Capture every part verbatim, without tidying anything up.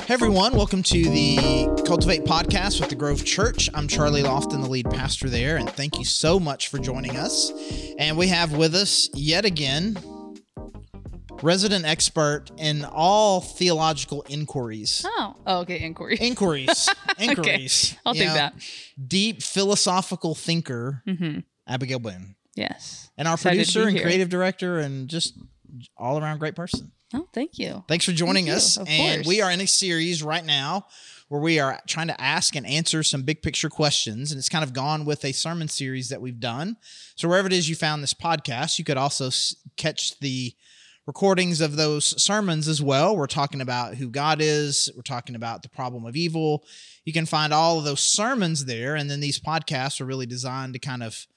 Hey everyone, welcome to the Cultivate Podcast with the Grove Church. I'm Charlie Lofton, the lead pastor there, and thank you so much for joining us. And we have with us yet again, resident expert in all theological inquiries. Oh, oh okay, inquiries. Inquiries. Inquiries. Okay, I'll You take know, that. Deep philosophical thinker, Mm-hmm. Abigail Boone. Yes. And our Excited to producer be and here. creative director and just all around great person. Oh, thank you. Thanks for joining Thank you, us. of And course. we are in a series right now where we are trying to ask and answer some big picture questions. And it's kind of gone with a sermon series that we've done. So wherever it is you found this podcast, you could also s- catch the recordings of those sermons as well. We're talking about who God is. We're talking about the problem of evil. You can find all of those sermons there. And then these podcasts are really designed to kind of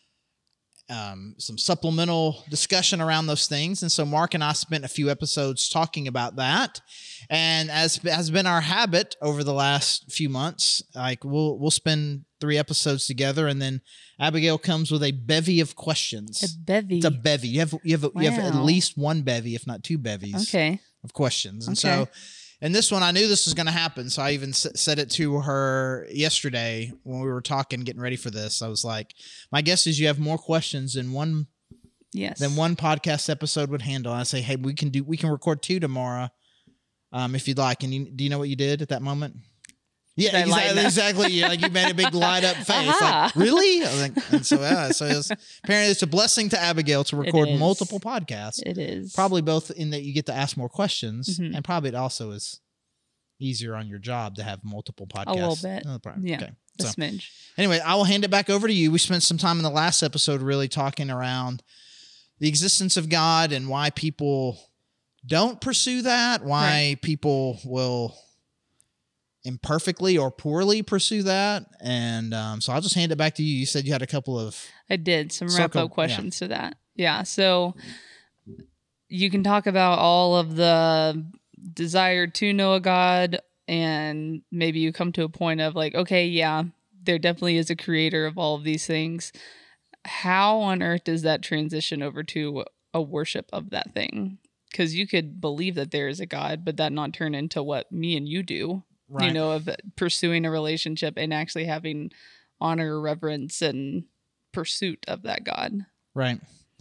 Um, some supplemental discussion around those things. And so Mark and I spent a few episodes talking about that. And as has been our habit over the last few months, like we'll we'll spend three episodes together, and then Abigail comes with a bevy of questions. A bevy. It's a bevy. You have you have you have at Wow. least one bevy, if not two bevies, Okay. of questions. And Okay. so, and this one, I knew this was going to happen. So I even s- said it to her yesterday when we were talking, getting ready for this. I was like, my guess is you have more questions than one Yes. than one podcast episode would handle. And I say, hey, we can do we can record two tomorrow, um, if you'd like. And you, do you know what you did at that moment? Yeah, Did I lighten exactly. up? Exactly. Yeah, like you made a big light up face. Aha. Like, really? I was like, and so yeah, so it was, apparently it's a blessing to Abigail to record is. multiple podcasts. It is. Probably both in that you get to ask more questions, Mhm. and probably it also is easier on your job to have multiple podcasts. little bit. Oh, probably. Yeah. Okay. a So smidge. anyway, I will hand it back over to you. We spent some time in the last episode really talking around the existence of God and why people don't pursue that, why Right. people will imperfectly or poorly pursue that. And um, so I'll just hand it back to you. You said you had a couple of I did some Circle- wrap up questions to that. Yeah. So you can talk about all of the desire to know a God, and maybe you come to a point of like, okay, yeah, there definitely is a creator of all of these things. How on earth does that transition over to a worship of that thing? Because you could believe that there is a God, but that not turn into what me and you do, right. you know, of pursuing a relationship and actually having honor, reverence, and pursuit of that God. Right.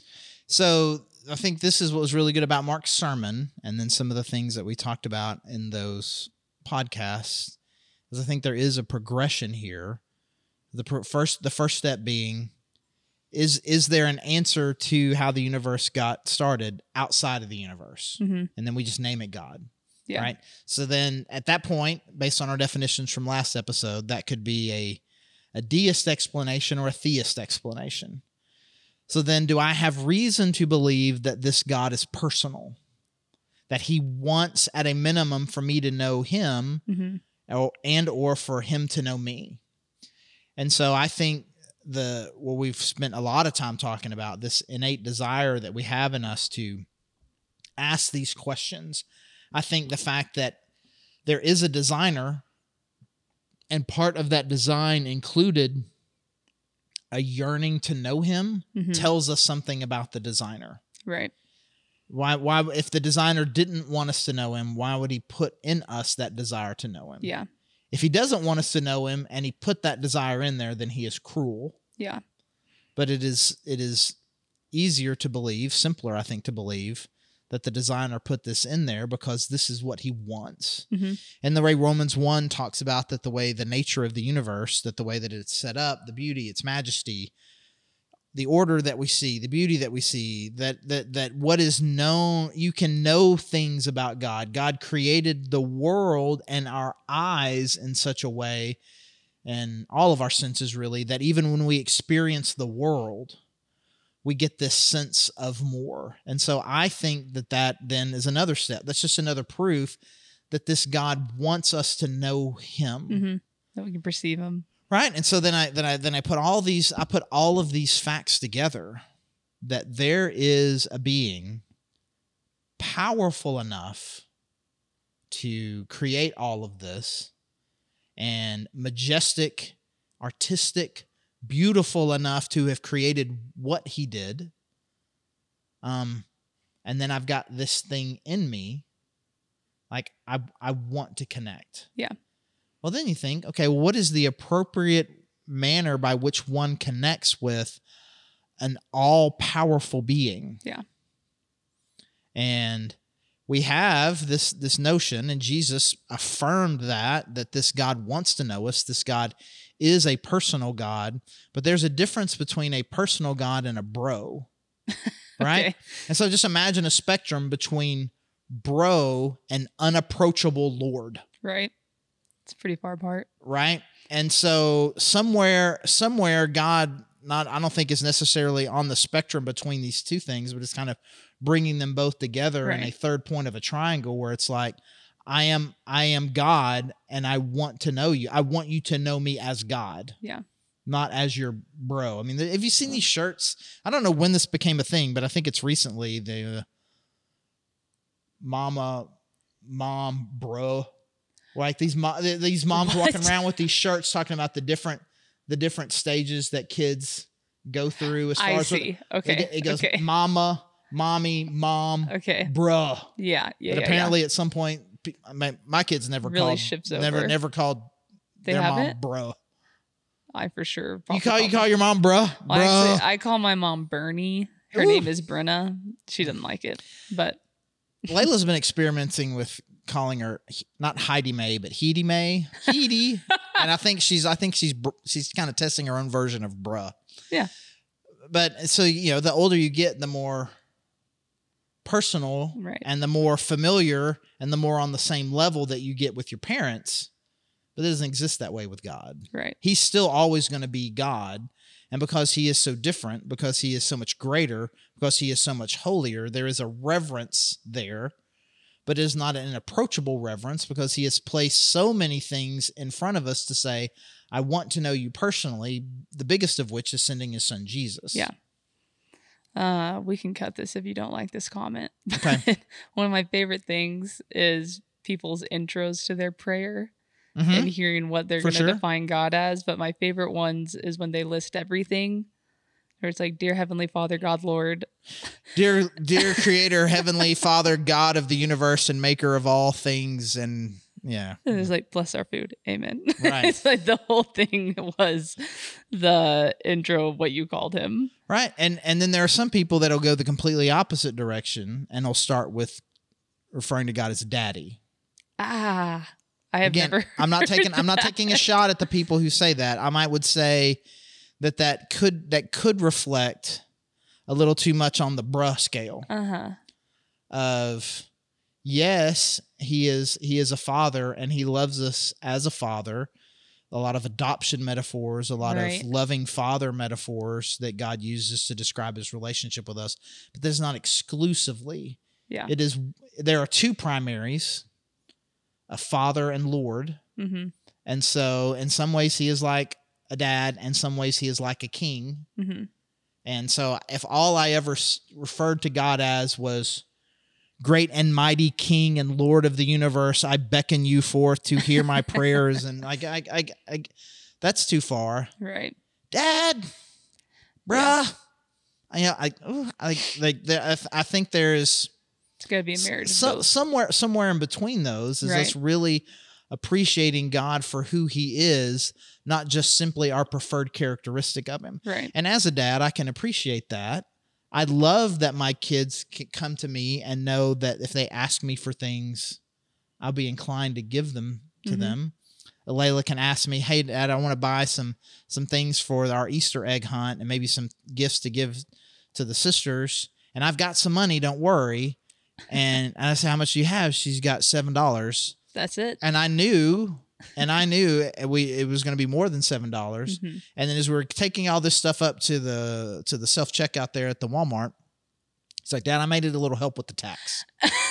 So I think this is what was really good about Mark's sermon, and then some of the things that we talked about in those podcasts, is I think there is a progression here. The pr- first, the first step being, is is there an answer to how the universe got started outside of the universe? Mm-hmm. And then we just name it God. Yeah. Right. So then at that point, based on our definitions from last episode, that could be a, a deist explanation or a theist explanation. So then do I have reason to believe that this God is personal, that he wants at a minimum for me to know him Mm-hmm. or, and or for him to know me? And so I think the what we've spent a lot of time talking about, this innate desire that we have in us to ask these questions. I think the fact that there is a designer, and part of that design included a yearning to know him, Mm-hmm. tells us something about the designer. Right. Why, why, if the designer didn't want us to know him, why would he put in us that desire to know him? Yeah. If he doesn't want us to know him and he put that desire in there, then he is cruel. Yeah. But it is, it is easier to believe, simpler, I think, to believe that the designer put this in there because this is what he wants. Mm-hmm. And the way Romans one talks about that, the way the nature of the universe, that the way that it's set up, the beauty, its majesty, the order that we see, the beauty that we see, that that that what is known, you can know things about God. God created the world and our eyes in such a way, and all of our senses really, that even when we experience the world, we get this sense of more. And so I think that that then is another step. That's just another proof that this God wants us to know him. Mm-hmm. That we can perceive him. Right. And so then I then I then I put all these I put all of these facts together, that there is a being powerful enough to create all of this, and majestic, artistic, beautiful enough to have created what he did. Um, and then I've got this thing in me Like, I, I want to connect. Yeah. Well, then you think, okay, well, what is the appropriate manner by which one connects with an all-powerful being? Yeah. And we have this, this notion, and Jesus affirmed that, that this God wants to know us. This God is a personal God, but there's a difference between a personal God and a bro, right? Okay. And so just imagine a spectrum between bro and unapproachable Lord. Right. It's pretty far apart. Right. And so somewhere, somewhere God, not, I don't think is necessarily on the spectrum between these two things, but it's kind of bringing them both together Right. in a third point of a triangle where it's like, I am, I am God and I want to know you. I want you to know me as God. Yeah. Not as your bro. I mean, have you seen these shirts? I don't know when this became a thing, but I think it's recently. The uh, mama, mom, bro. Like these mo- these moms What? walking around with these shirts talking about the different the different stages that kids go through as far I as see. what, Okay. it, it goes okay. mama, mommy, mom, Okay. bruh. Yeah. Yeah. But yeah, apparently at some point pe- my, my kids never Really called shifts never over. never called They their mom haven't? bro. yeah. I for sure. You probably call you them- call your mom bruh? Well, Bruh. actually, I call my mom Bernie. Her Ooh. name is Brenna. She doesn't like it, but Layla's been experimenting with calling her not Heidi Mae, but Heidi Mae, Heidi, and I think she's I think she's br- she's kind of testing her own version of bruh. Yeah. But so you know, the older you get, the more personal, Right. and the more familiar, and the more on the same level that you get with your parents. But it doesn't exist that way with God. Right. He's still always going to be God. And because he is so different, because he is so much greater, because he is so much holier, there is a reverence there, but it is not an approachable reverence because he has placed so many things in front of us to say, I want to know you personally, the biggest of which is sending his son Jesus. Yeah. Uh, we can cut this if you don't like this comment. Okay. One of my favorite things is people's intros to their prayer. Mhm. And hearing what they're For going to sure. define God as. But my favorite ones is when they list everything. Where it's like, Dear Heavenly Father, God, Lord. Dear, dear creator, heavenly father, God of the universe and maker of all things. And yeah. And it's like, bless our food. Amen. Right. It's like the whole thing was the intro of what you called him. Right. And, and then there are some people that'll go the completely opposite direction and they'll start with referring to God as daddy. Ah, I have Again, never. I'm not taking I'm not taking a shot at the people who say that. I might would say that that could that could reflect a little too much on the bruh scale Uh huh. of yes, he is he is a father and he loves us as a father. A lot of adoption metaphors, a lot Right. of loving father metaphors that God uses to describe his relationship with us. But that's not exclusively. Yeah. It is there are two primaries, a father and Lord. Mm-hmm. And so in some ways he is like a dad, in some ways he is like a king. Mm-hmm. And so if all I ever s- referred to God as was great and mighty King and Lord of the universe, I beckon you forth to hear my prayers. And I, I, I, I, that's too far. Right. Dad, bruh. Yeah, I, ooh, I like. There, I, th- I think there is It's got to be a marriage. of so, both. somewhere, somewhere in between those is us Right. really appreciating God for who He is, not just simply our preferred characteristic of Him. Right. And as a dad, I can appreciate that. I love that my kids can come to me and know that if they ask me for things, I'll be inclined to give them to Mhm. them. Layla can ask me, "Hey, Dad, I want to buy some some things for our Easter egg hunt and maybe some gifts to give to the sisters, and I've got some money. Don't worry." And I say, "How much do you have?" She's got seven dollars, That's it. and I knew, and I knew we it was going to be more than seven dollars. Mhm. And then as we we're taking all this stuff up to the to the self checkout there at the Walmart, it's like, "Dad, I made it a little help with the tax."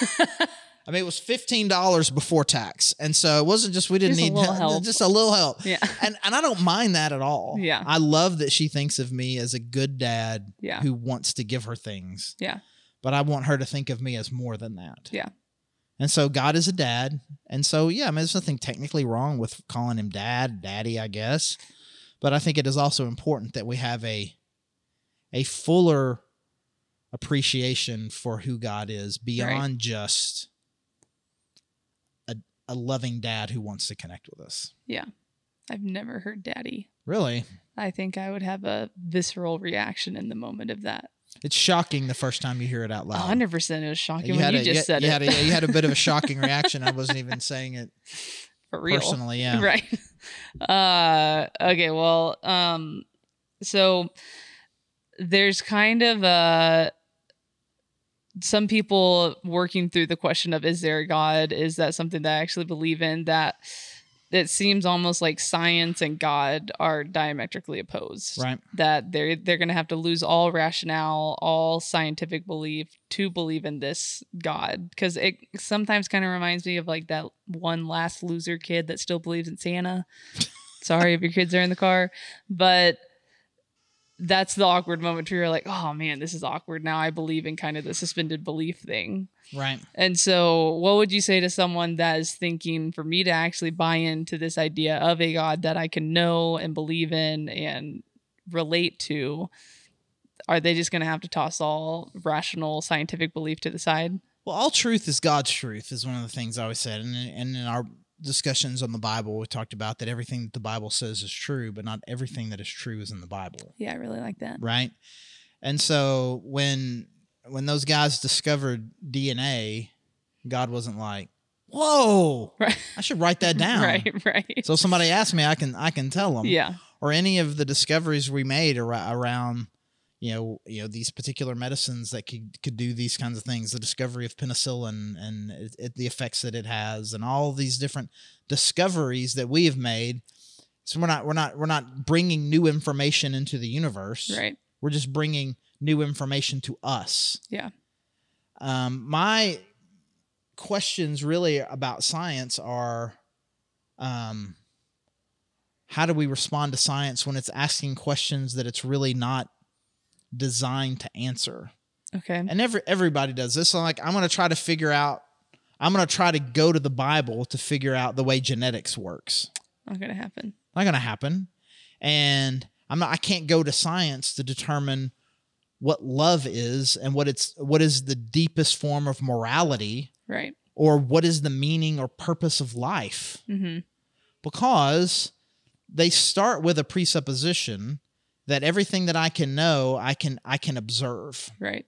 I mean, it was fifteen dollars before tax, and so it wasn't just we didn't Just a need little help, help. just a little help. Yeah. And and I don't mind that at all. Yeah. I love that she thinks of me as a good dad Yeah. who wants to give her things. Yeah. But I want her to think of me as more than that. Yeah. And so God is a dad, and so yeah, I mean, there's nothing technically wrong with calling him dad, daddy, I guess. But I think it is also important that we have a a fuller appreciation for who God is beyond just a loving dad who wants to connect with us. Yeah. I've never heard daddy. Really? I think I would have a visceral reaction in the moment of that. It's shocking the first time you hear it out loud. one hundred percent it was shocking You when had you a, just you, said you it. Had a, you had a bit of a shocking reaction. I wasn't even saying it For real. personally. Yeah. Right. Uh, okay. Well, um, so there's kind of a, some people working through the question of, is there a God? Is that something that I actually believe in? That it seems almost like science and God are diametrically opposed. Right. That they're they're going to have to lose all rationale, all scientific belief to believe in this God. Because it sometimes kind of reminds me of like that one last loser kid that still believes in Santa. Sorry if your kids are in the car, but that's the awkward moment where you're like, oh man, this is awkward. Now I believe in kind of the suspended belief thing. Right. And so what would you say to someone that is thinking, for me to actually buy into this idea of a God that I can know and believe in and relate to, are they just going to have to toss all rational scientific belief to the side? Well, all truth is God's truth is one of the things I always said. And, and in our discussions on the Bible, we talked about that everything that the Bible says is true, but not everything that is true is in the Bible. Yeah, I really like that. Right. And so when when those guys discovered D N A, God wasn't like, whoa, Right. I should write that down. Right, right. So if somebody asks me, I can I can tell them. Yeah. Or any of the discoveries we made ar- around, you know, you know these particular medicines that could, could do these kinds of things, the discovery of penicillin and it, it, the effects that it has, and all these different discoveries that we have made. So we're not we're not we're not bringing new information into the universe. Right. We're just bringing new information to us. Yeah. Um, my questions really about science are, um, how do we respond to science when it's asking questions that it's really not designed to answer? Okay. And every everybody does this. So like, I'm going to try to figure out. I'm going to try to go to the Bible to figure out the way genetics works. Not gonna happen. Not going to happen. And I'm not. I can't go to science to determine what love is and what it's what is the deepest form of morality, Right. or what is the meaning or purpose of life, Mm-hmm. because they start with a presupposition that everything that I can know, I can I can observe. Right.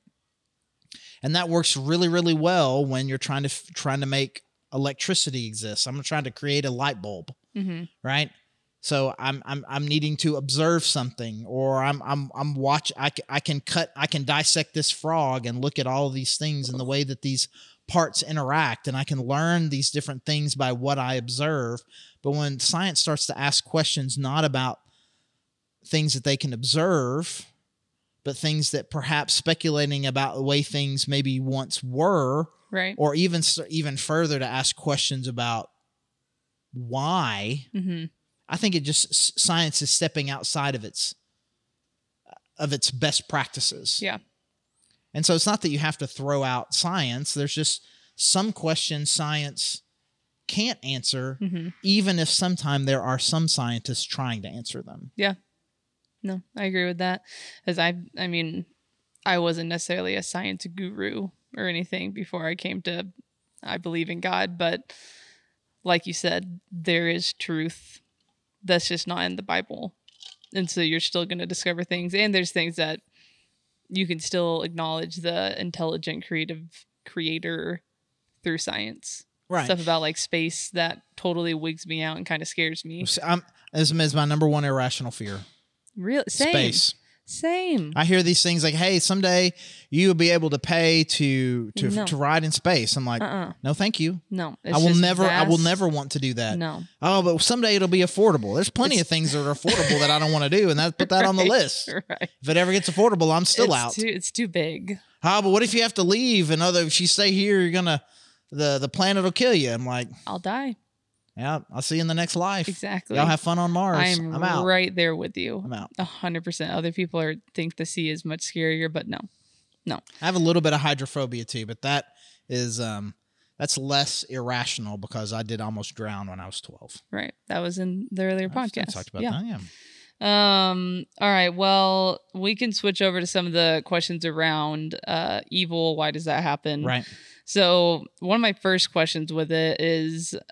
And that works really, really well when you're trying to trying to make electricity exist. I'm trying to create a light bulb, Mm-hmm. right? So I'm I'm I'm needing to observe something, or I'm I'm I'm watch. I can, I can cut. I can dissect this frog and look at all of these things and the way that these parts interact, and I can learn these different things by what I observe. But when science starts to ask questions not about things that they can observe, but things that perhaps speculating about the way things maybe once were, Right. or even even further to ask questions about why, Mm-hmm. I think it just science is stepping outside of its of its best practices. Yeah. And so it's not that you have to throw out science. There's just some questions science can't answer, Mm-hmm. even if sometime there are some scientists trying to answer them. Yeah. No, I agree with that. As I, I mean, I wasn't necessarily a science guru or anything before I came to, I believe in God, but like you said, there is truth that's just not in the Bible. And so you're still going to discover things. And there's things that you can still acknowledge the intelligent, creative creator through science. Right. Stuff about like space that totally wigs me out and kind of scares me. I'm, this is my number one irrational fear. Really? Same. Space. Same. I hear these things like, hey, someday you'll be able to pay to to No. to ride in space. I'm like, Uh-uh. no, thank you. No. It's I will just never I will vast- never want to do that. No. Oh, but someday it'll be affordable. There's plenty of things that are affordable that I don't want to do, and that put that on the Right, list. Right. If it ever gets affordable, I'm still it's out. Too, it's too big. Oh, but what if you have to leave and other if you stay here, you're gonna the the planet will kill you. I'm like, I'll die. yeah, I'll see you in the next life. Exactly. Y'all have fun on Mars. I'm, I'm out. right there with you. I'm out. A hundred percent. Other people are think the sea is much scarier, but no, no. I have a little bit of hydrophobia too, but that is um that's less irrational because I did almost drown when I was twelve. Right. That was in the earlier I podcast. talked about yeah. that. Yeah. Um. All right. Well, we can switch over to some of the questions around uh, evil. Why does that happen? Right. So one of my first questions with it is,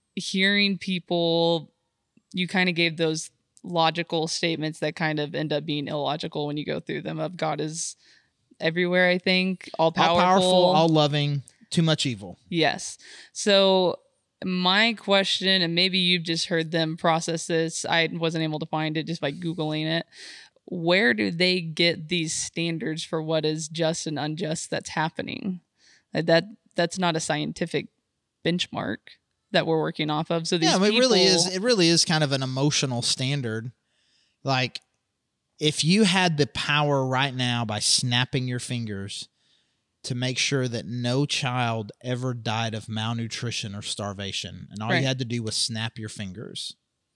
hearing people, you kind of gave those logical statements that kind of end up being illogical when you go through them of God is everywhere, I think, all powerful, all powerful, all loving, too much evil. Yes. So my question, and maybe you've just heard them process this, I wasn't able to find it just by Googling it. Where do they get these standards for what is just and unjust that's happening? That that's not a scientific benchmark that we're working off of. So these yeah, I mean, people, it really is. It really is kind of an emotional standard. Like, if you had the power right now by snapping your fingers to make sure that no child ever died of malnutrition or starvation, and all Right. you had to do was snap your fingers,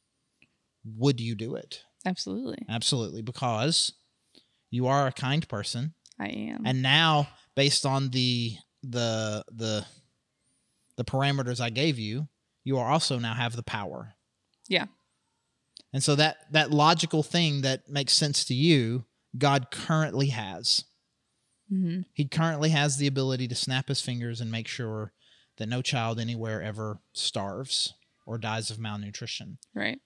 would you do it? Absolutely. Absolutely, because you are a kind person. I am. And now, based on the the the the parameters I gave you, you are also now have the power. Yeah. And so that that logical thing that makes sense to you, God currently has. Mm-hmm. He currently has the ability to snap his fingers and make sure that no child anywhere ever starves or dies of malnutrition. Right.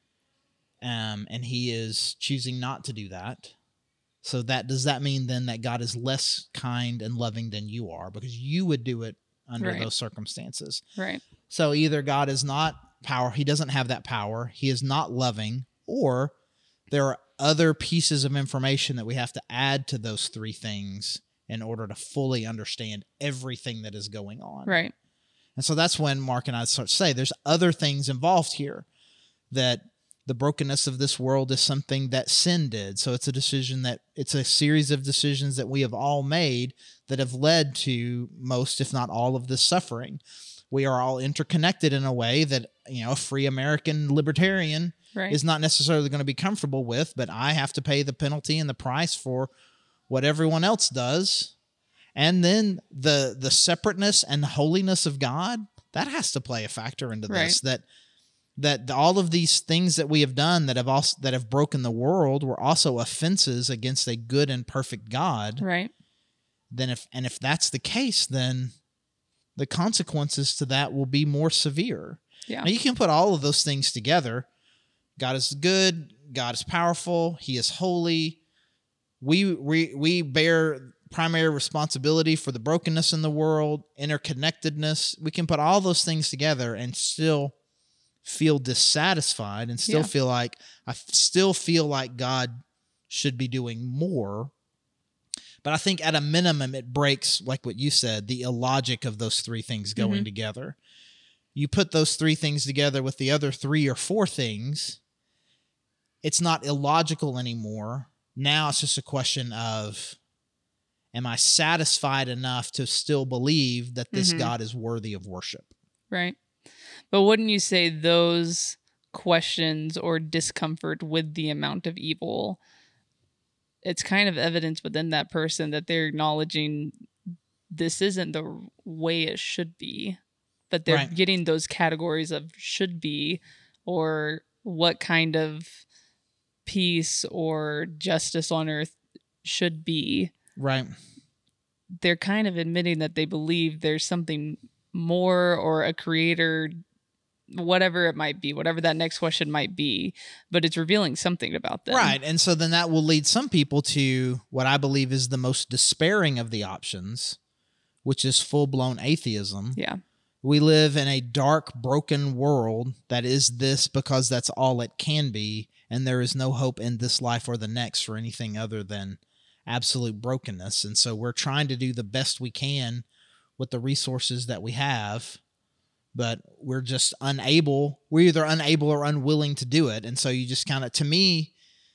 Um, and he is choosing not to do that. So that does that mean then that God is less kind and loving than you are, because you would do it under Right. those circumstances? Right. So either God is not power, he doesn't have that power, he is not loving, or there are other pieces of information that we have to add to those three things in order to fully understand everything that is going on. Right. And so that's when Mark and I start to say there's other things involved here, that the brokenness of this world is something that sin did. So it's a decision that it's a series of decisions that we have all made that have led to most, if not all, of this suffering. We are all interconnected in a way that, you know, a free American libertarian Right. is not necessarily going to be comfortable with, but I have to pay the penalty and the price for what everyone else does. And then the the separateness and holiness of God, that has to play a factor into this. Right. That that all of these things that we have done that have also that have broken the world were also offenses against a good and perfect God. Right. Then if and if that's the case, then the consequences to that will be more severe. Yeah. Now you can put all of those things together. God is good. God is powerful. He is holy. We we we bear primary responsibility for the brokenness in the world, interconnectedness. We can put all those things together and still feel dissatisfied and still Yeah. feel like I f- still feel like God should be doing more. But I think at a minimum, it breaks, like what you said, the illogic of those three things going Mhm. together. You put those three things together with the other three or four things, it's not illogical anymore. Now it's just a question of, am I satisfied enough to still believe that this Mhm. God is worthy of worship? Right. But wouldn't you say those questions or discomfort with the amount of evil, it's kind of evidence within that person that they're acknowledging this isn't the way it should be, but they're Right. getting those categories of should be or what kind of peace or justice on earth should be. Right. They're kind of admitting that they believe there's something more or a creator, whatever it might be, whatever that next question might be, but it's revealing something about them. Right. And so then that will lead some people to what I believe is the most despairing of the options, which is full-blown atheism. Yeah. We live in a dark, broken world that is this because that's all it can be, and there is no hope in this life or the next for anything other than absolute brokenness. And so we're trying to do the best we can with the resources that we have, but we're just unable. We're either unable or unwilling to do it. And so you just kind of, to me,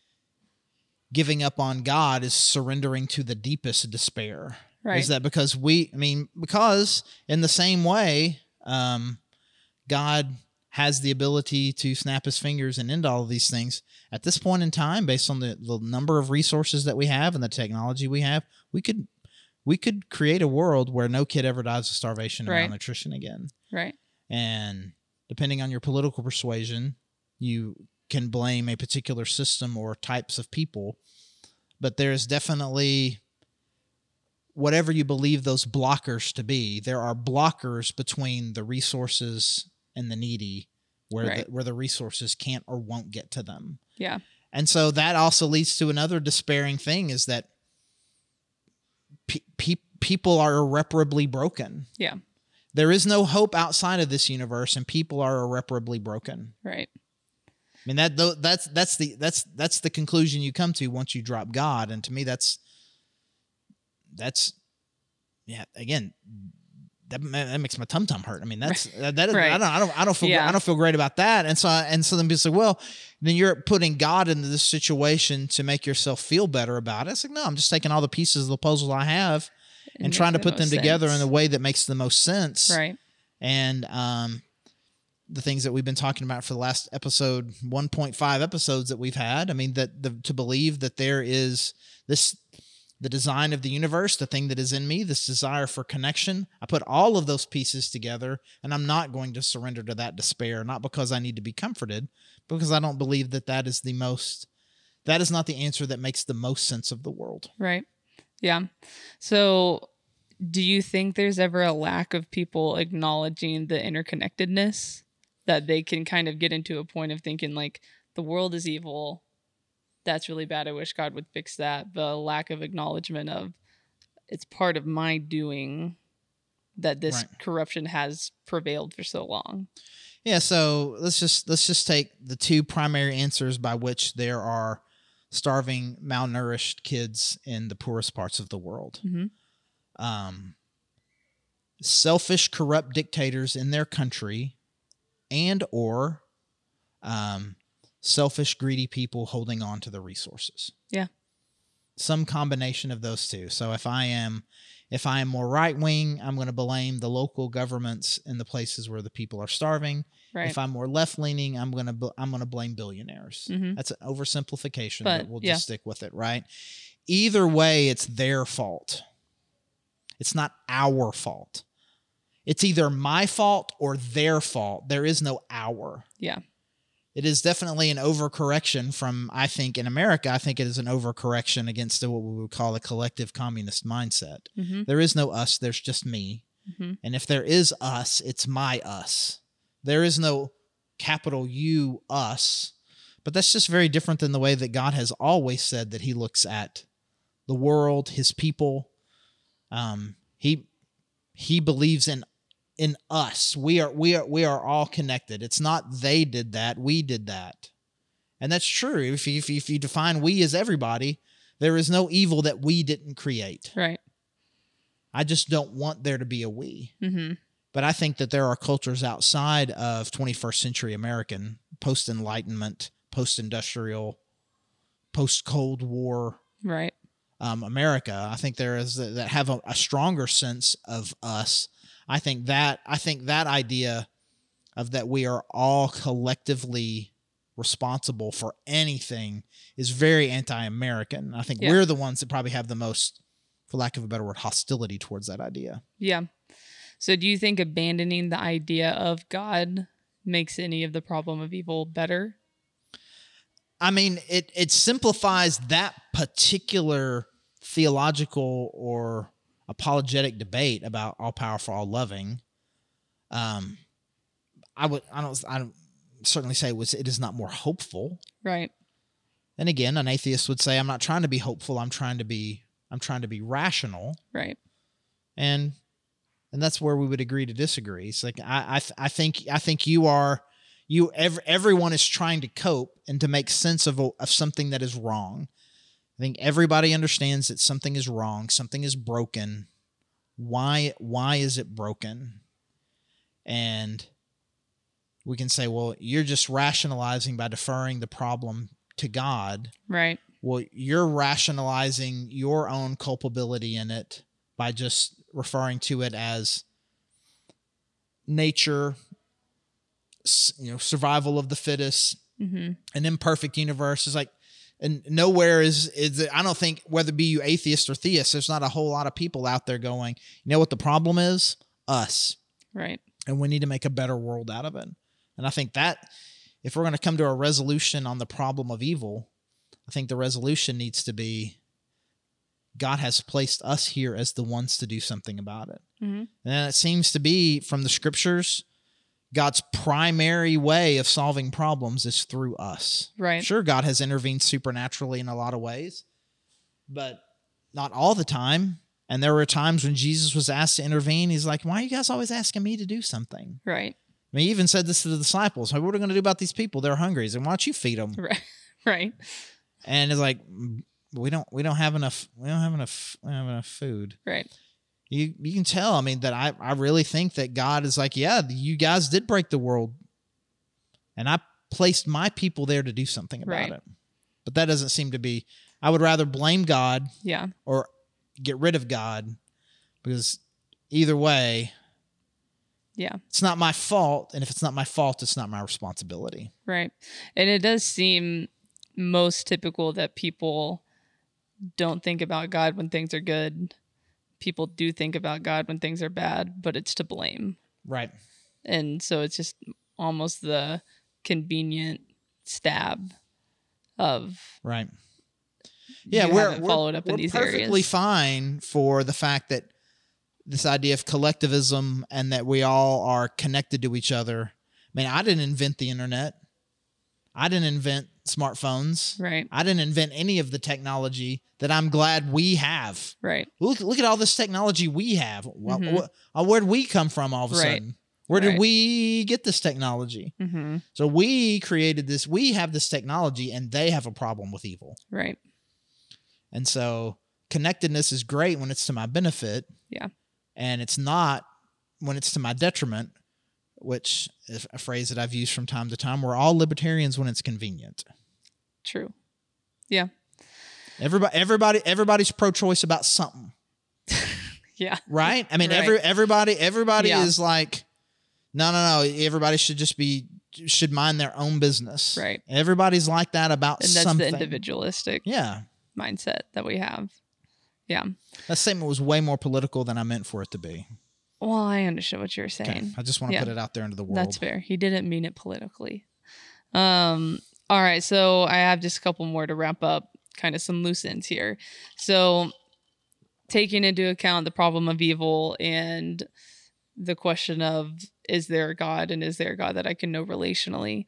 giving up on God is surrendering to the deepest despair. Right. Is that because we, I mean, because in the same way, um, God has the ability to snap his fingers and end all of these things. At this point in time, based on the, the number of resources that we have and the technology we have, we could we could create a world where no kid ever dies of starvation or Right. malnutrition again. Right. And depending on your political persuasion, you can blame a particular system or types of people. But there's definitely, whatever you believe those blockers to be, there are blockers between the resources and the needy where Right. the, where the resources can't or won't get to them. Yeah. And so that also leads to another despairing thing, is that pe- pe- people are irreparably broken. Yeah. There is no hope outside of this universe, and people are irreparably broken. Right. I mean, that tho- that's that's the that's that's the conclusion you come to once you drop God, and to me, that's that's yeah. Again, that, that makes my tum tum hurt. I mean, that's that, that is, Right. I don't I don't I don't feel Yeah. I don't feel great about that. And so and so then people say, well, then you're putting God into this situation to make yourself feel better about it. It's like, no, I'm just taking all the pieces of the puzzle I have and, make trying to the put them most together sense. in a way that makes the most sense. Right. And um, the things that we've been talking about for the last episode, one point five episodes that we've had. I mean, that the, to believe that there is this, the design of the universe, the thing that is in me, this desire for connection. I put all of those pieces together, and I'm not going to surrender to that despair, not because I need to be comforted, but because I don't believe that that is the most, that is not the answer that makes the most sense of the world. Right. Yeah. So do you think there's ever a lack of people acknowledging the interconnectedness, that they can kind of get into a point of thinking like the world is evil? That's really bad. I wish God would fix that. The lack of acknowledgement of it's part of my doing that this Right. corruption has prevailed for so long. Yeah, so let's just let's just take the two primary answers by which there are starving, malnourished kids in the poorest parts of the world. Mm-hmm. Um, selfish, corrupt dictators in their country, and or um, selfish, greedy people holding on to the resources. Yeah. Some combination of those two. So if I am if I am more right wing, I'm going to blame the local governments in the places where the people are starving. Right. If I'm more left leaning, I'm going to I'm going to blame billionaires. Mhm. That's an oversimplification, but, But, we'll yeah. just stick with it, right? Either way, it's their fault. It's not our fault. It's either my fault or their fault. There is no our. Yeah. It is definitely an overcorrection from, I think, in America, I think it is an overcorrection against what we would call a collective communist mindset. Mm-hmm. There is no us, there's just me. Mm-hmm. And if there is us, it's my us. There is no capital U us. But that's just very different than the way that God has always said that he looks at the world, his people. Um, he he believes in in us. We are we are we are all connected. It's not they did that, we did that. And that's true. If you, if you, if you define we as everybody, there is no evil that we didn't create. Right. I just don't want there to be a we. Mm-hmm. But I think that there are cultures outside of twenty-first century American, post-Enlightenment, post-industrial, post-Cold War Right. um, America. I think there is that have a, a stronger sense of us. I think that I think that idea of that we are all collectively responsible for anything is very anti-American. I think Yeah. we're the ones that probably have the most, for lack of a better word, hostility towards that idea. Yeah. So do you think abandoning the idea of God makes any of the problem of evil better? I mean, it it simplifies that particular theological or apologetic debate about all powerful, all loving. Um, I would I don't I don't certainly say it was it is not more hopeful. Right. And again, an atheist would say, I'm not trying to be hopeful. I'm trying to be I'm trying to be rational. Right. And and that's where we would agree to disagree. It's like I I, th- I think I think you are you ev- everyone is trying to cope and to make sense of a, of something that is wrong. I think everybody understands that something is wrong, something is broken. Why why is it broken? And we can say, well, you're just rationalizing by deferring the problem to God. Right. Well, you're rationalizing your own culpability in it by just referring to it as nature, you know, survival of the fittest, Mm-hmm. an imperfect universe. Is like, and nowhere is is I don't think, whether it be you atheist or theist, there's not a whole lot of people out there going, you know what the problem is? Us. Right. And we need to make a better world out of it. And I think that if we're going to come to a resolution on the problem of evil, I think the resolution needs to be God has placed us here as the ones to do something about it. Mm-hmm. And it seems to be from the scriptures, God's primary way of solving problems is through us. Right. Sure, God has intervened supernaturally in a lot of ways, but not all the time. And there were times when Jesus was asked to intervene. He's like, why are you guys always asking me to do something? Right. I mean, he even said this to the disciples. Hey, what are we going to do about these people? They're hungry. He's like, why don't you feed them? Right. Right. And it's like, we don't, we don't have enough, we don't have enough, we don't have enough food. Right. You, you can tell, I mean, that I, I really think that God is like, yeah, you guys did break the world. And I placed my people there to do something about Right. it. But that doesn't seem to be, I would rather blame God Yeah. or get rid of God, because either way, Yeah. it's not my fault. And if it's not my fault, it's not my responsibility. Right. And it does seem most typical that people don't think about God when things are good. People do think about God when things are bad, but it's to blame. Right. And so it's just almost the convenient stab of Right. Yeah, you we're, haven't we're, followed up we're in these perfectly areas. fine for the fact that this idea of collectivism and that we all are connected to each other. I mean, I didn't invent the internet. I didn't invent smartphones. Right. I didn't invent any of the technology that I'm glad we have. Right. Look, look at all this technology we have. Mhm. Wh- Where'd we come from all of a Right. sudden? Where did Right. we get this technology? Mm-hmm. So we created this. We have this technology, and they have a problem with evil. Right. And so connectedness is great when it's to my benefit. Yeah. And it's not when it's to my detriment, which is a phrase that I've used from time to time. We're all libertarians when it's convenient. True. Yeah. Everybody, everybody, everybody's pro-choice about something, Yeah. right? I mean, Right. every everybody, everybody Yeah. is like, no, no, no. Everybody should just be should mind their own business. Right. Everybody's like that about And that's something. the individualistic Yeah. mindset that we have. Yeah. That statement was way more political than I meant for it to be. Well, I understood what you were Okay. saying. I just want to Yeah. put it out there into the world. That's fair. He didn't mean it politically. Um, all right. So I have just a couple more to wrap up, kind of some loose ends here. So taking into account the problem of evil and the question of, is there a God, and is there a God that I can know relationally?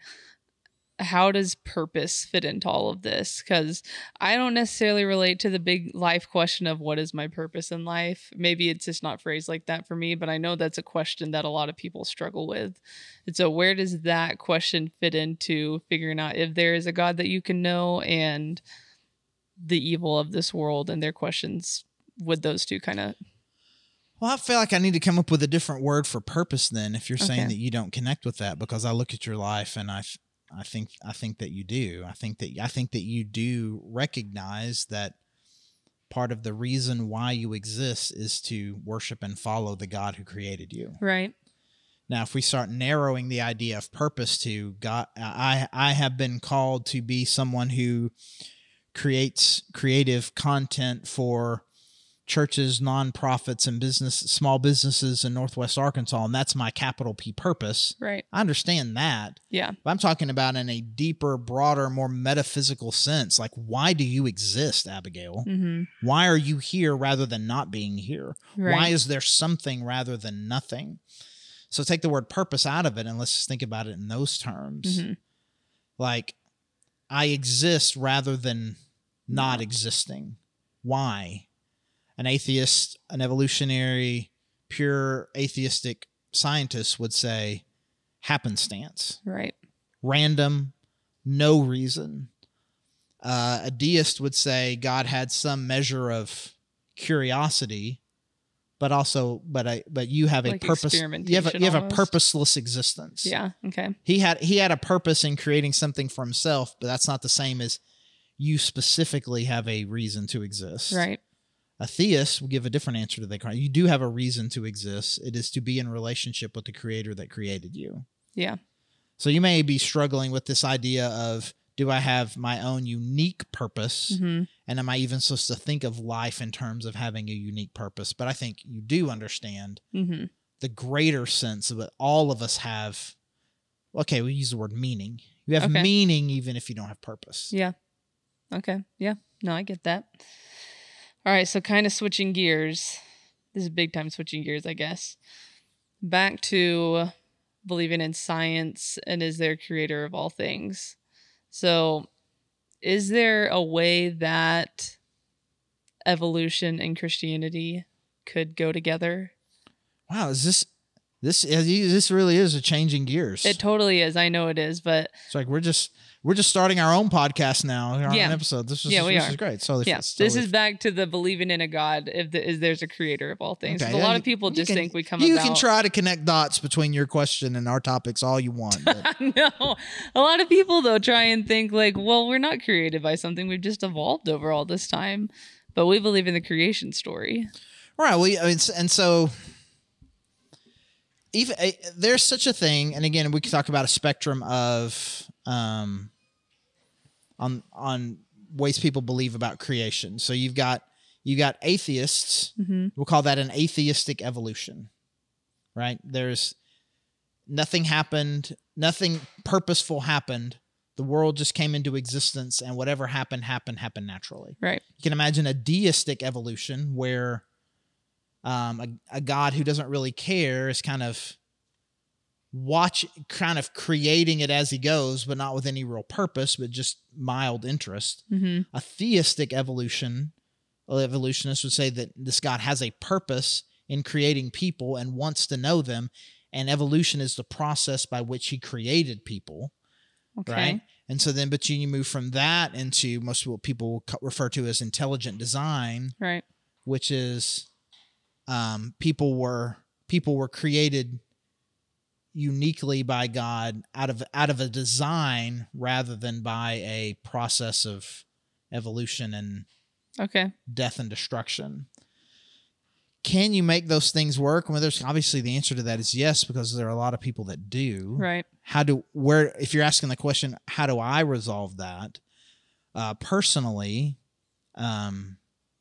How does purpose fit into all of this? Because I don't necessarily relate to the big life question of what is my purpose in life. Maybe it's just not phrased like that for me, but I know that's a question that a lot of people struggle with. And so where does that question fit into figuring out if there is a God that you can know and the evil of this world and their questions? Would those two kind of... Well, I feel like I need to come up with a different word for purpose then, if you're saying Okay. that you don't connect with that, because I look at your life and I, I think, I think that you do. I think that, I think that you do recognize that part of the reason why you exist is to worship and follow the God who created you. Right. Now, if we start narrowing the idea of purpose to God, I, I have been called to be someone who creates creative content for churches, nonprofits, and business, small businesses in Northwest Arkansas, and that's my capital P purpose. Right. I understand that. Yeah. But I'm talking about in a deeper, broader, more metaphysical sense. Like, why do you exist, Abigail? Mm-hmm. Why are you here rather than not being here? Right. Why is there something rather than nothing? So take the word purpose out of it, and let's just think about it in those terms. Mm-hmm. Like, I exist rather than not existing. Why? An atheist, an evolutionary, pure atheistic scientist would say happenstance, Right. random, no reason. Uh, a deist would say God had some measure of curiosity, but also, but I, but you have a Like purpose. You have a, experimentation you have a almost. purposeless existence. Yeah. Okay. He had he had a purpose in creating something for himself, but that's not the same as you specifically have a reason to exist. Right. A theist will give a different answer to that question. You do have a reason to exist. It is to be in relationship with the creator that created you. Yeah. So you may be struggling with this idea of, do I have my own unique purpose? Mm-hmm. And am I even supposed to think of life in terms of having a unique purpose? But I think you do understand Mm-hmm. the the greater sense of it. All of us have, okay, we use the word meaning. You have Okay. meaning even if you don't have purpose. Yeah. Okay. Yeah. No, I get that. All right. So kind of switching gears. This is big time switching gears, I guess. Back to believing in science and is there creator of all things. So is there a way that evolution and Christianity could go together? Wow, is this this this really is a changing gears? It totally is. I know it is, but it's like we're just we're just starting our own podcast now, our yeah. own episode. This is yeah, we this are. is great. So yeah, totally this is back to the believing in a God. If the, is there's a creator of all things, okay. a yeah, lot you, of people just can, think we come. You about... can try to connect dots between your question and our topics all you want. But... no, a lot of people though try and think like, well, we're not created by something. We've just evolved over all this time, but we believe in the creation story. Right. We I mean, and so. Even uh, there's such a thing, and again, we can talk about a spectrum of um, on on ways people believe about creation. So you've got you got atheists. Mm-hmm. We'll call that an atheistic evolution, right? There's nothing happened, nothing purposeful happened. The world just came into existence, and whatever happened, happened, happened naturally. Right. You can imagine a deistic evolution where. Um, a, a God who doesn't really care is kind of watch, kind of creating it as he goes, but not with any real purpose, but just mild interest. Mm-hmm. A theistic evolution, evolutionists would say that this God has a purpose in creating people and wants to know them, and evolution is the process by which he created people. Okay. Right. And so then, but you move from that into most what people refer to as intelligent design, right? Which is Um, people were people were created uniquely by God out of out of a design rather than by a process of evolution and okay. death and destruction. Can you make those things work? Well, there's obviously the answer to that is yes, because there are a lot of people that do. Right. How do where if you're asking the question, how do I resolve that? Uh, personally, um,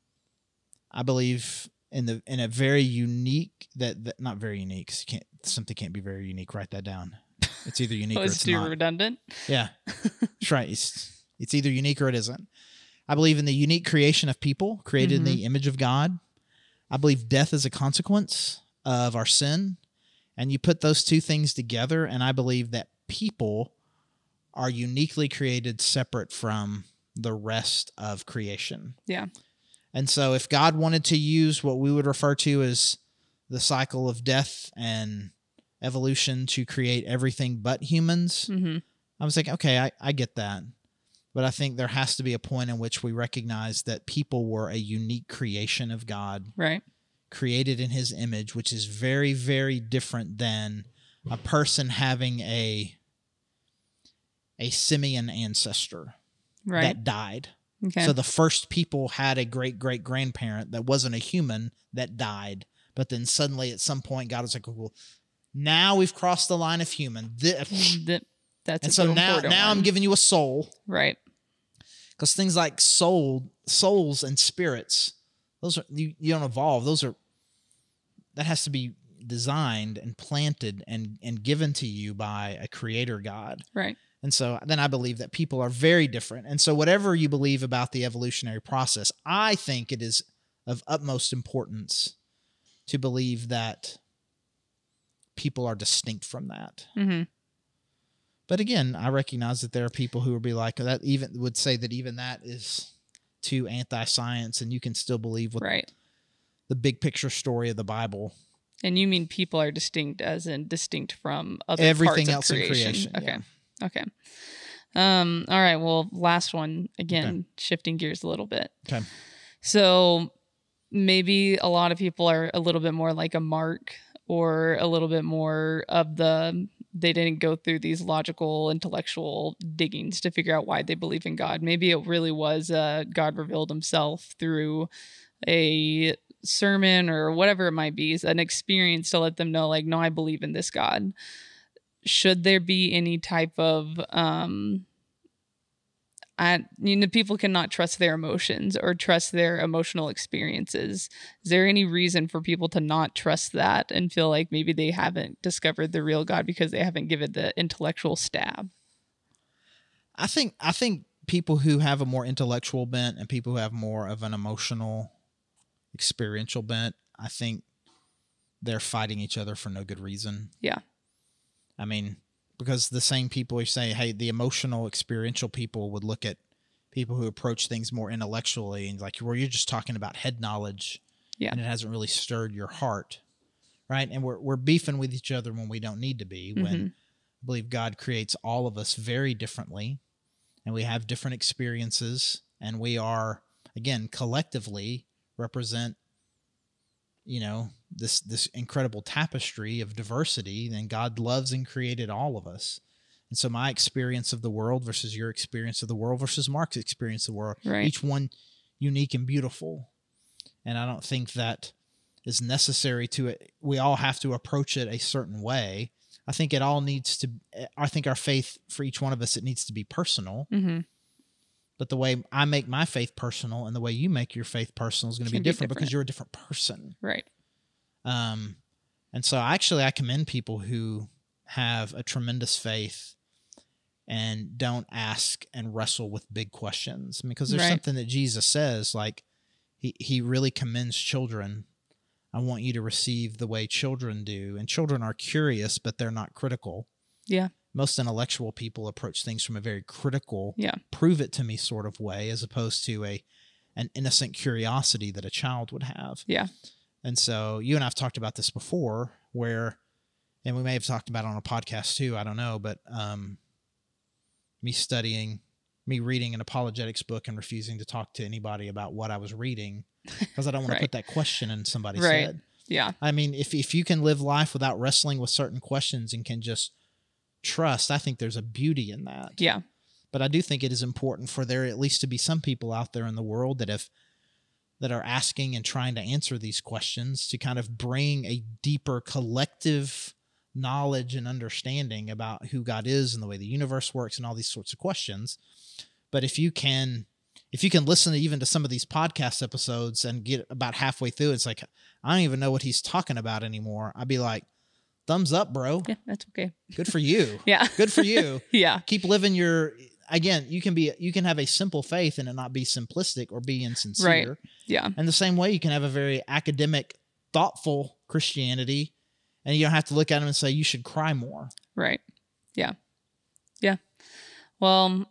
I believe. In the in a very unique that, that not very unique can't something can't be very unique. Write that down. It's either unique oh, or it's, it's too not. redundant. Yeah, that's right. It's it's either unique or it isn't. I believe in the unique creation of people created Mm-hmm. in the image of God. I believe death is a consequence of our sin, and you put those two things together, and I believe that people are uniquely created, separate from the rest of creation. Yeah. And so if God wanted to use what we would refer to as the cycle of death and evolution to create everything but humans, mm-hmm. I was like, okay, I, I get that. But I think there has to be a point in which we recognize that people were a unique creation of God. Right. Created in his image, which is very, very different than a person having a, a simian ancestor right. that died. Okay. So the first people had a great-great-grandparent that wasn't a human that died. But then suddenly at some point, God was like, well, now we've crossed the line of human. This, that, that's and so now, now one. I'm giving you a soul. Right. Because things like soul, souls and spirits, those are you, you don't evolve. Those are that has to be designed and planted and, and given to you by a creator God. Right. And so then I believe that people are very different. And so whatever you believe about the evolutionary process, I think it is of utmost importance to believe that people are distinct from that. Mm-hmm. But again, I recognize that there are people who would be like that, even would say that even that is too anti-science, and you can still believe with right. the big picture story of the Bible. And you mean people are distinct as in distinct from other everything parts else of in creation. Okay. Yeah. Okay. Um, all right. Well, last one again, Okay. shifting gears a little bit. Okay. So maybe a lot of people are a little bit more like a Mark, or a little bit more of the, they didn't go through these logical, intellectual diggings to figure out why they believe in God. Maybe it really was uh, God revealed himself through a sermon or whatever it might be, an experience to let them know, like, no, I believe in this God. Should there be any type of, um, I, you know, people cannot trust their emotions or trust their emotional experiences. Is there any reason for people to not trust that and feel like maybe they haven't discovered the real God because they haven't given the intellectual stab? I think I think people who have a more intellectual bent and people who have more of an emotional, experiential bent, I think they're fighting each other for no good reason. Yeah. I mean, because the same people who say, hey, the emotional, experiential people would look at people who approach things more intellectually and like, well, you're just talking about head knowledge, Yeah. and it hasn't really stirred your heart, right? And we're we're beefing with each other when we don't need to be. When Mm-hmm. I believe God creates all of us very differently, and we have different experiences, and we are, again, collectively represent, you know, this this incredible tapestry of diversity. Then God loves and created all of us. And so my experience of the world versus your experience of the world versus Mark's experience of the world, Right. each one unique and beautiful. And I don't think that is necessary to it. We all have to approach it a certain way. I think it all needs to, I think our faith for each one of us, it needs to be personal. Mm-hmm. But the way I make my faith personal and the way you make your faith personal is going to be gonna be different, because different. you're a different person. Right. Um, and so actually I commend people who have a tremendous faith and don't ask and wrestle with big questions, because there's Right. something that Jesus says, like he, he really commends children. I want you to receive the way children do. And children are curious, but they're not critical. Yeah. Most intellectual people approach things from a very critical, Yeah. prove it to me sort of way, as opposed to a an innocent curiosity that a child would have. Yeah. And so you and I have talked about this before, where, and we may have talked about it on a podcast too, I don't know, but um, me studying, me reading an apologetics book and refusing to talk to anybody about what I was reading because I don't want Right. to put that question in somebody's Right. head. Yeah. I mean, if if you can live life without wrestling with certain questions and can just trust, I think there's a beauty in that. Yeah. But I do think it is important for there at least to be some people out there in the world that have that are asking and trying to answer these questions, to kind of bring a deeper collective knowledge and understanding about who God is and the way the universe works and all these sorts of questions. But if you can if you can listen to even to some of these podcast episodes and get about halfway through, it's like, I don't even know what he's talking about anymore, I'd be like, thumbs up, bro. Yeah. That's okay. Good for you. Yeah. Good for you. Yeah. Keep living your, again, you can be, you can have a simple faith and it not be simplistic or be insincere. Right. Yeah. And the same way you can have a very academic, thoughtful Christianity, and you don't have to look at them and say, you should cry more. Right. Yeah. Yeah. Well,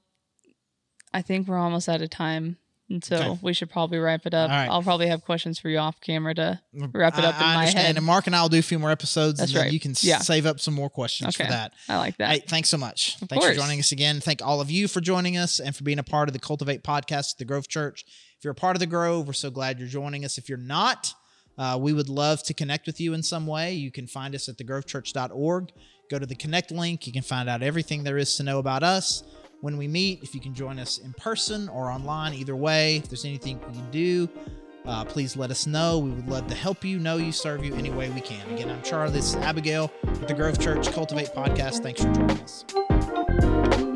I think we're almost out of time. And so Okay. we should probably wrap it up. All right. I'll probably have questions for you off camera to wrap it up I, in I my understand. head. And Mark and I will do a few more episodes, That's and then right. you can s- Yeah. save up some more questions Okay. for that. I like that. Hey, thanks so much. Of Thanks course. for joining us again. Thank all of you for joining us and for being a part of the Cultivate podcast at the Grove Church. If you're a part of the Grove, we're so glad you're joining us. If you're not, uh, we would love to connect with you in some way. You can find us at the grove church dot org. Go to the connect link. You can find out everything there is to know about us when we meet. If you can join us in person or online, either way, if there's anything we can do, uh, please let us know. We would love to help you, know you, serve you any way we can. Again, I'm Charlie. This is Abigail with the Grove Church Cultivate podcast. Thanks for joining us.